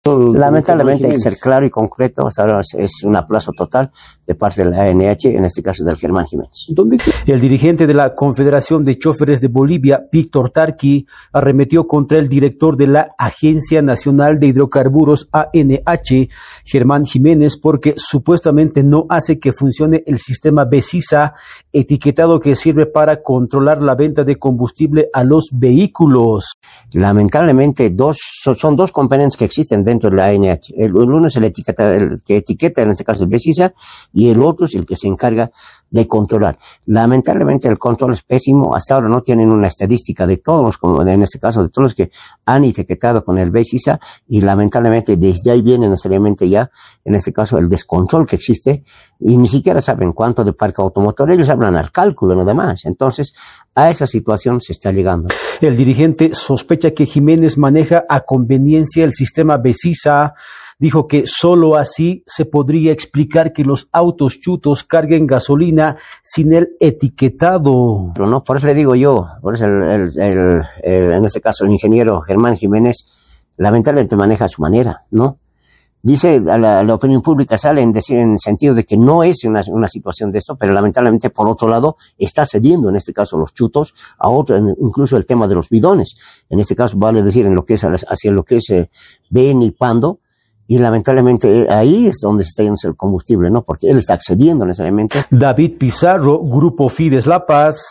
Lamentablemente hay que ser claro y concreto. Hasta ahora es un aplazo total de parte de la ANH, en este caso del Germán Jiménez. El dirigente de la Confederación de Choferes de Bolivia, Víctor Tarqui, arremetió contra el director de la Agencia Nacional de Hidrocarburos, ANH, Germán Jiménez, porque supuestamente no hace que funcione el sistema BESISA, etiquetado que sirve para controlar la venta de combustible a los vehículos. Lamentablemente son dos componentes que existen dentro de la ANH. El uno es el que etiqueta, en este caso el BESISA, y el otro es el que se encarga de controlar. Lamentablemente el control es pésimo. Hasta ahora no tienen una estadística de todos los, como en este caso, de todos los que han etiquetado con el BESISA, y lamentablemente desde ahí viene necesariamente ya, en este caso, el descontrol que existe, y ni siquiera saben cuánto de parque automotor. Ellos hablan al cálculo, nada más. Entonces, a esa situación se está llegando. El dirigente sospecha que Jiménez maneja a conveniencia el sistema BESISA. Dijo que solo así se podría explicar que los autos chutos carguen gasolina sin el etiquetado. Pero no, por eso le digo yo, por eso en este caso el ingeniero Germán Jiménez lamentablemente maneja a su manera, ¿no? Dice, la opinión pública sale en decir, en sentido de que no es una situación de esto, pero lamentablemente por otro lado está cediendo, en este caso los chutos, a otro, incluso el tema de los bidones. En este caso vale decir en lo que es hacia lo que es Ben y Pando, y lamentablemente ahí es donde se está yendo el combustible, ¿no? Porque él está accediendo necesariamente. David Pizarro, Grupo Fides La Paz.